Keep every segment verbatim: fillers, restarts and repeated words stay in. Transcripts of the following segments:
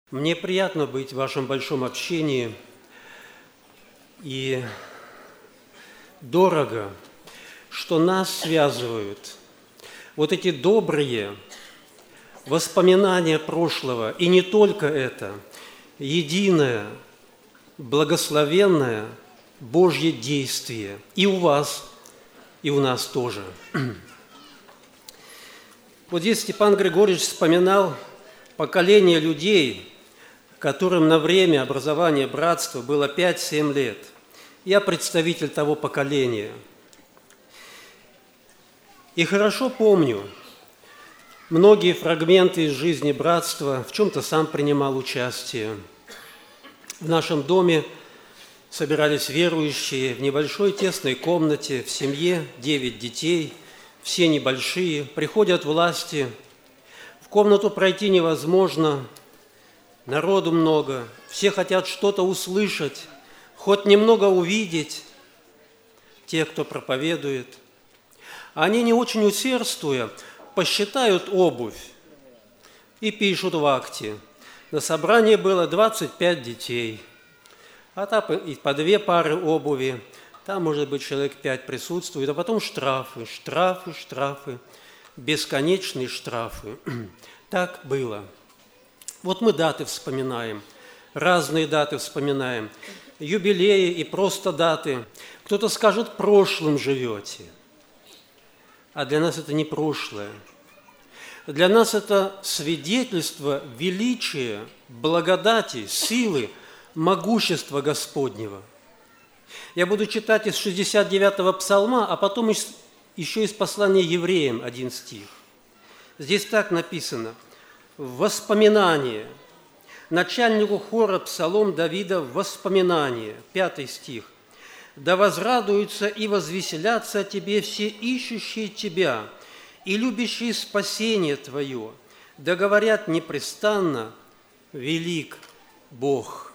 Мне приятно быть в вашем большом общении, и дорого, что нас связывают вот эти добрые воспоминания прошлого, и не только это, единое, благословенное Божье действие и у вас, и у нас тоже. Вот здесь Степан Григорьевич вспоминал поколение людей, которым на время образования братства было пять-семь лет. Я представитель того поколения. И хорошо помню многие фрагменты из жизни братства, в чем-то сам принимал участие. В нашем доме собирались верующие в небольшой тесной комнате, в семье девять детей, все небольшие, приходят власти, в комнату пройти невозможно, народу много, все хотят что-то услышать, хоть немного увидеть, те, кто проповедует. Они, не очень усердствуя, посчитают обувь и пишут в акте: на собрании было двадцать пять детей, а там и по две пары обуви, там, может быть, человек пять присутствует, а потом штрафы, штрафы, штрафы, бесконечные штрафы. Так было. Вот мы даты вспоминаем, разные даты вспоминаем, юбилеи и просто даты. Кто-то скажет, прошлым живете, а для нас это не прошлое. Для нас это свидетельство величия, благодати, силы, могущества Господнего. Я буду читать из шестьдесят девятого псалма, а потом еще из послания евреям один стих. Здесь так написано: воспоминание. Начальнику хора псалом Давида воспоминание. Пятый стих. «Да возрадуются и возвеселятся о тебе все ищущие тебя и любящие спасение твое, да говорят непрестанно: велик Бог».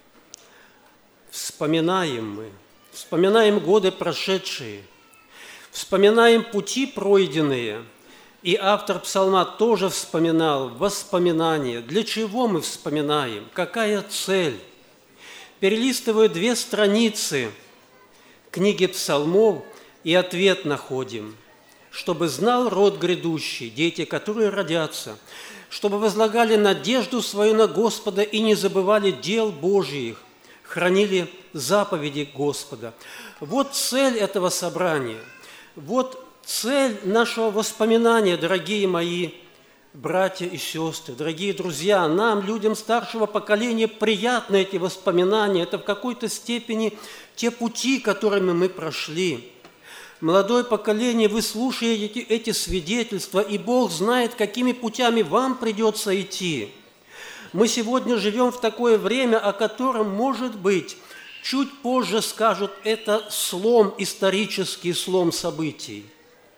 Вспоминаем мы, вспоминаем годы прошедшие, вспоминаем пути пройденные. И автор псалма тоже вспоминал воспоминания. Для чего мы вспоминаем? Какая цель? Перелистывая две страницы книги псалмов, и ответ находим: чтобы знал род грядущий, дети, которые родятся, чтобы возлагали надежду свою на Господа и не забывали дел Божьих, хранили заповеди Господа. Вот цель этого собрания, вот цель нашего воспоминания, дорогие мои братья и сестры, дорогие друзья. Нам, людям старшего поколения, приятны эти воспоминания. Это в какой-то степени те пути, которыми мы прошли. Молодое поколение, вы слушаете эти свидетельства, и Бог знает, какими путями вам придется идти. Мы сегодня живем в такое время, о котором, может быть, чуть позже скажут, это слом, исторический слом событий.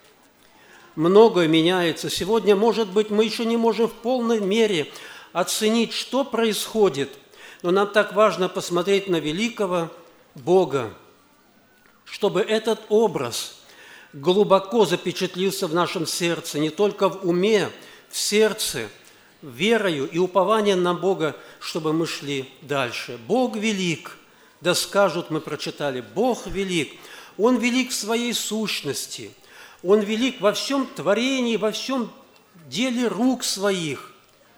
Многое меняется. Сегодня, может быть, мы еще не можем в полной мере оценить, что происходит, но нам так важно посмотреть на великого Бога, чтобы этот образ глубоко запечатлился в нашем сердце, не только в уме, в сердце, верою и упованием на Бога, чтобы мы шли дальше. Бог велик, да скажут, мы прочитали, Бог велик. Он велик в своей сущности, Он велик во всем творении, во всем деле рук своих.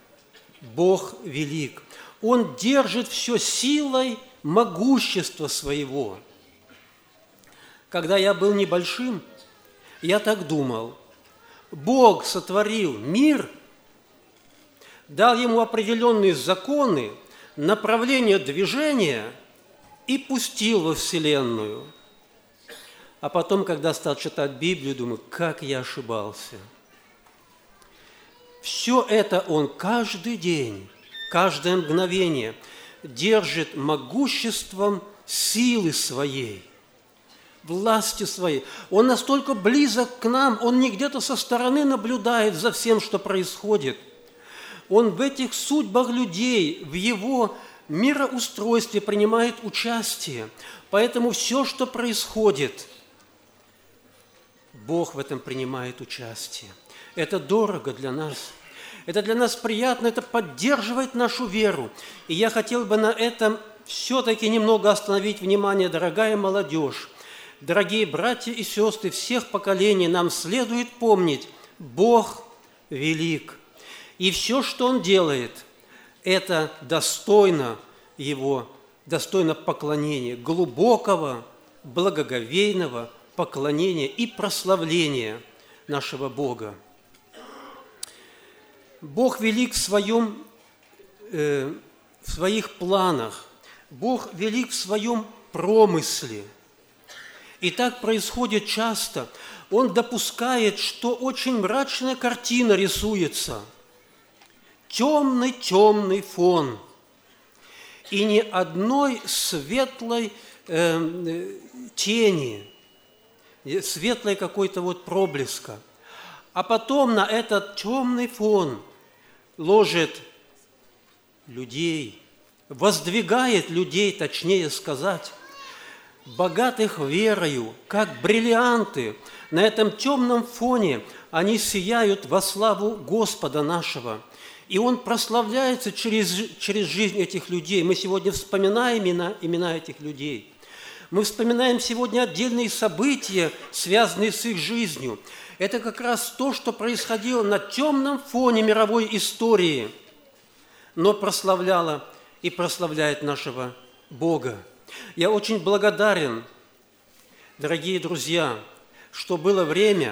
Бог велик. Он держит все силой могущества своего. Когда я был небольшим, я так думал: Бог сотворил мир, дал ему определенные законы, направление движения и пустил во Вселенную. А потом, когда стал читать Библию, думаю, как я ошибался. Все это Он каждый день, каждое мгновение держит могуществом силы своей, власти своей. Он настолько близок к нам, Он не где-то со стороны наблюдает за всем, что происходит. Он в этих судьбах людей, в Его мироустройстве принимает участие. Поэтому все, что происходит, Бог в этом принимает участие. Это дорого для нас. Это для нас приятно, это поддерживает нашу веру. И я хотел бы на этом все-таки немного остановить внимание, дорогая молодежь. Дорогие братья и сестры всех поколений, нам следует помнить, Бог велик. И все, что Он делает, это достойно Его, достойно поклонения, глубокого, благоговейного поклонения и прославления нашего Бога. Бог велик в, своем, э, в своих планах, Бог велик в своем промысле. И так происходит часто. Он допускает, что очень мрачная картина рисуется. Темный-темный фон. И ни одной светлой э, тени, светлой какой-то вот проблеска. А потом на этот темный фон ложит людей, воздвигает людей, точнее сказать, богатых верою, как бриллианты. На этом темном фоне они сияют во славу Господа нашего. И Он прославляется через, через жизнь этих людей. Мы сегодня вспоминаем имена, имена этих людей. Мы вспоминаем сегодня отдельные события, связанные с их жизнью. Это как раз то, что происходило на темном фоне мировой истории, но прославляло и прославляет нашего Бога. Я очень благодарен, дорогие друзья, что было время,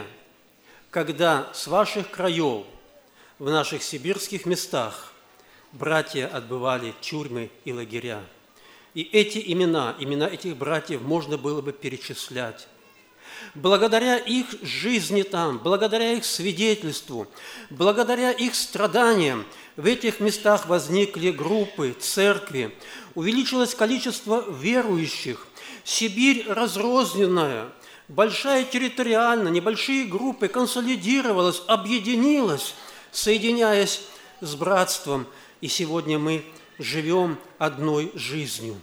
когда с ваших краев, в наших сибирских местах, братья отбывали тюрьмы и лагеря. И эти имена, имена этих братьев можно было бы перечислять. Благодаря их жизни там, благодаря их свидетельству, благодаря их страданиям, в этих местах возникли группы, церкви, увеличилось количество верующих. Сибирь разрозненная, большая территориально, небольшие группы консолидировалась, объединилась, соединяясь с братством. И сегодня мы живем одной жизнью.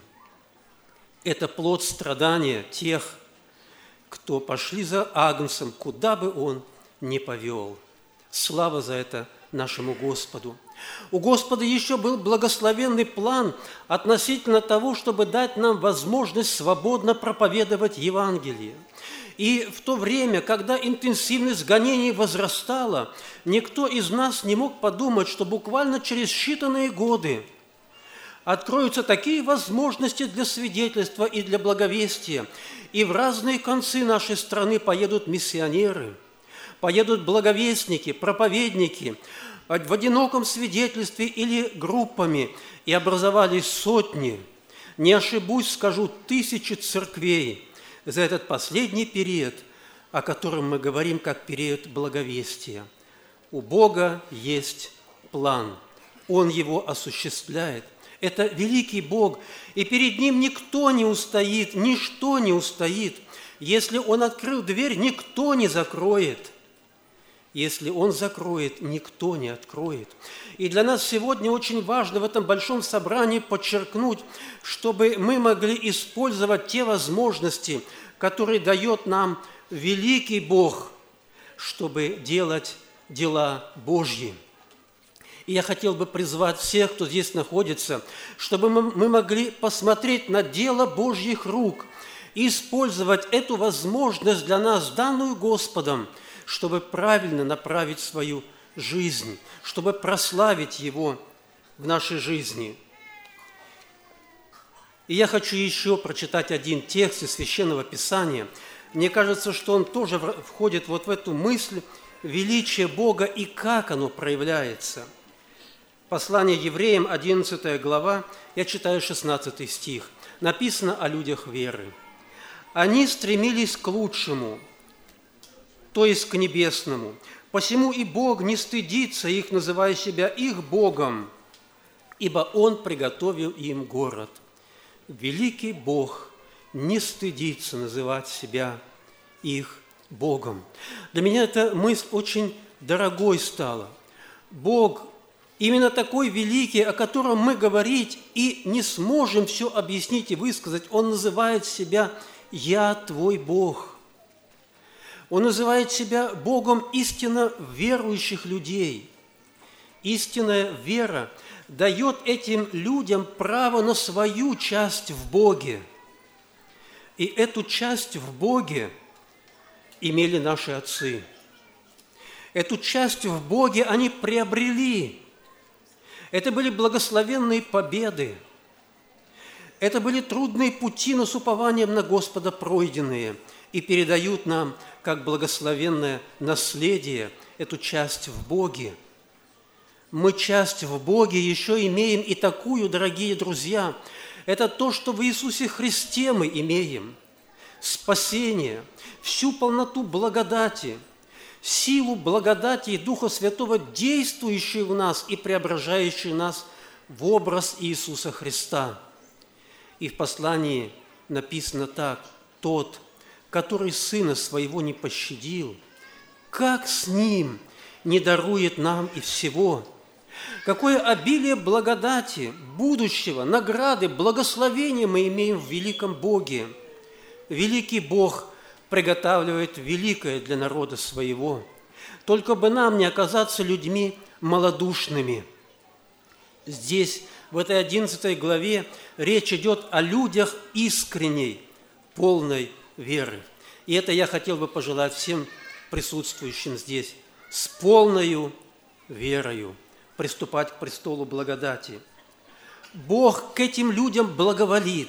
Это плод страдания тех, кто пошли за Агнцем, куда бы он ни повел. Слава за это нашему Господу. У Господа еще был благословенный план относительно того, чтобы дать нам возможность свободно проповедовать Евангелие. И в то время, когда интенсивность гонений возрастала, никто из нас не мог подумать, что буквально через считанные годы откроются такие возможности для свидетельства и для благовестия, и в разные концы нашей страны поедут миссионеры, поедут благовестники, проповедники в одиноком свидетельстве или группами, и образовались сотни, не ошибусь, скажу, тысячи церквей за этот последний период, о котором мы говорим как период благовестия. У Бога есть план, Он его осуществляет. Это великий Бог, и перед Ним никто не устоит, ничто не устоит. Если Он открыл дверь, никто не закроет. Если Он закроет, никто не откроет. И для нас сегодня очень важно в этом большом собрании подчеркнуть, чтобы мы могли использовать те возможности, которые дает нам великий Бог, чтобы делать дела Божьи. И я хотел бы призвать всех, кто здесь находится, чтобы мы могли посмотреть на дело Божьих рук и использовать эту возможность для нас, данную Господом, чтобы правильно направить свою жизнь, чтобы прославить Его в нашей жизни. И я хочу еще прочитать один текст из Священного Писания. Мне кажется, что он тоже входит вот в эту мысль величия Бога и как оно проявляется. Послание Евреям, одиннадцатая глава, я читаю шестнадцатый стих. Написано о людях веры. «Они стремились к лучшему, то есть к небесному. Посему и Бог не стыдится их, называя себя их Богом, ибо Он приготовил им город». Великий Бог не стыдится называть себя их Богом. Для меня эта мысль очень дорогой стала. Бог именно такой великий, о котором мы говорить и не сможем все объяснить и высказать. Он называет себя «Я твой Бог». Он называет себя Богом истинно верующих людей. Истинная вера дает этим людям право на свою часть в Боге. И эту часть в Боге имели наши отцы. Эту часть в Боге они приобрели. Это были благословенные победы. Это были трудные пути, но с упованием на Господа пройденные, и передают нам, как благословенное наследие, эту часть в Боге. Мы часть в Боге еще имеем и такую, дорогие друзья, это то, что в Иисусе Христе мы имеем. Спасение, всю полноту благодати, силу благодати и Духа Святого, действующую в нас и преображающую нас в образ Иисуса Христа. И в послании написано так: «Тот, который Сына Своего не пощадил, как с Ним не дарует нам и всего?» Какое обилие благодати, будущего, награды, благословения мы имеем в великом Боге. Великий Бог приготавливает великое для народа своего. Только бы нам не оказаться людьми малодушными. Здесь, в этой одиннадцатой главе, речь идет о людях искренней, полной веры. И это я хотел бы пожелать всем присутствующим здесь: с полною верою приступать к престолу благодати. Бог к этим людям благоволит.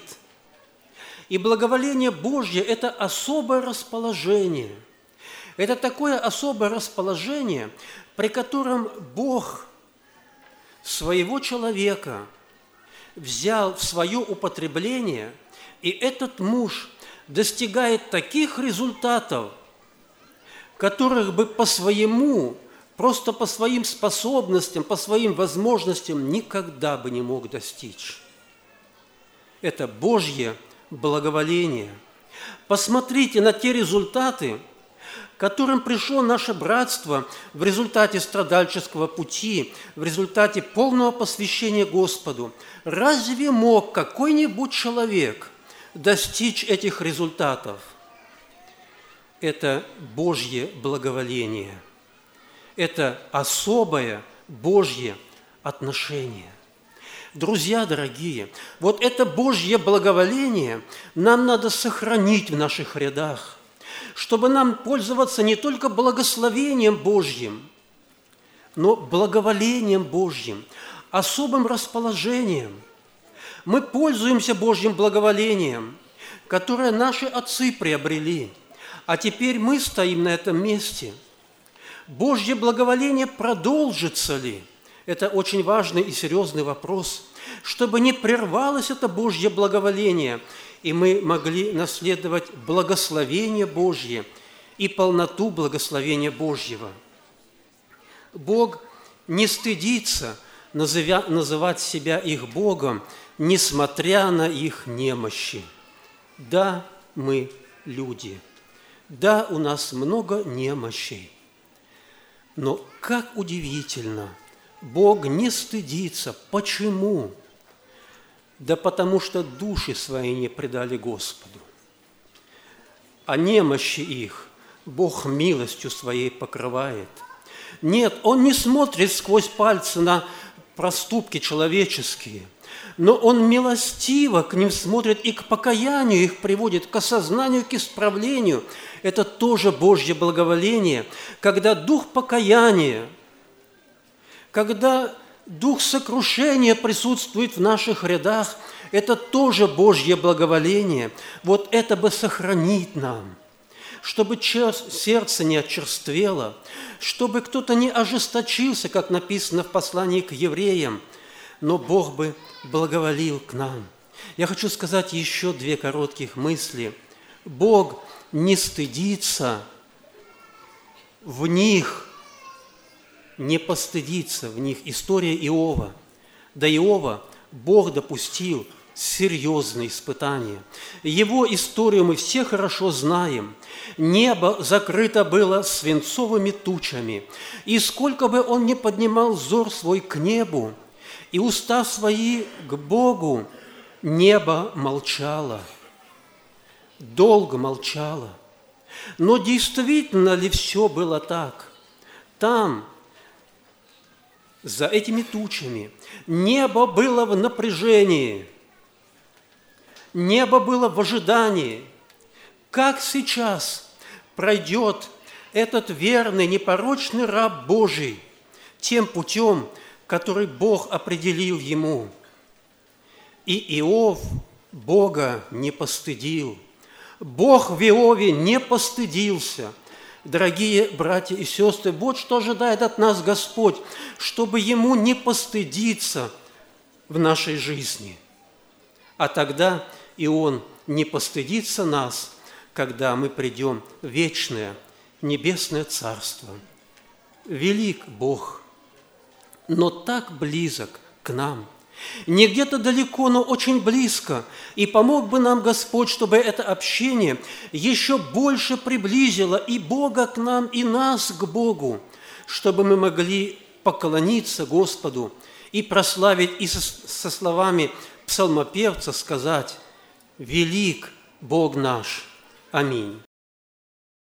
И благоволение Божье – это особое расположение. Это такое особое расположение, при котором Бог своего человека взял в свое употребление, и этот муж достигает таких результатов, которых бы по своему, просто по своим способностям, по своим возможностям никогда бы не мог достичь. Это Божье благоволение. Посмотрите на те результаты, к которым пришло наше братство в результате страдальческого пути, в результате полного посвящения Господу. Разве мог какой-нибудь человек достичь этих результатов? Это Божье благоволение. Это особое Божье отношение. Друзья дорогие, вот это Божье благоволение нам надо сохранить в наших рядах, чтобы нам пользоваться не только благословением Божьим, но благоволением Божьим, особым расположением. Мы пользуемся Божьим благоволением, которое наши отцы приобрели, а теперь мы стоим на этом месте. Божье благоволение продолжится ли? Это очень важный и серьезный вопрос, чтобы не прервалось это Божье благоволение, и мы могли наследовать благословение Божье и полноту благословения Божьего. Бог не стыдится называть себя их Богом, несмотря на их немощи. Да, мы люди. Да, у нас много немощей. Но как удивительно, Бог не стыдится. Почему? Да потому что души свои не предали Господу. А немощи их Бог милостью своей покрывает. Нет, Он не смотрит сквозь пальцы на проступки человеческие, но Он милостиво к ним смотрит и к покаянию их приводит, к осознанию, к исправлению. Это тоже Божье благоволение, когда дух покаяния, когда дух сокрушения присутствует в наших рядах, это тоже Божье благоволение. Вот это бы сохранить нам, чтобы сердце не очерствело, чтобы кто-то не ожесточился, как написано в послании к евреям, но Бог бы благоволил к нам. Я хочу сказать еще две коротких мысли. Бог не стыдится в них, не постыдится в них. История Иова. До Иова Бог допустил серьезные испытания. Его историю мы все хорошо знаем. Небо закрыто было свинцовыми тучами, и сколько бы он ни поднимал взор свой к небу, и уста свои к Богу, небо молчало, долго молчало. Но действительно ли все было так? Там за этими тучами. Небо было в напряжении, небо было в ожидании. Как сейчас пройдет этот верный, непорочный раб Божий тем путем, который Бог определил ему? И Иов Бога не постыдил. Бог в Иове не постыдился. Дорогие братья и сестры, вот что ожидает от нас Господь, чтобы Ему не постыдиться в нашей жизни. А тогда и Он не постыдится нас, когда мы придем в вечное небесное Царство. Велик Бог, но так близок к нам. Не где-то далеко, но очень близко. И помог бы нам Господь, чтобы это общение еще больше приблизило и Бога к нам, и нас к Богу, чтобы мы могли поклониться Господу и прославить, и со, со словами псалмопевца сказать: «Велик Бог наш». Аминь.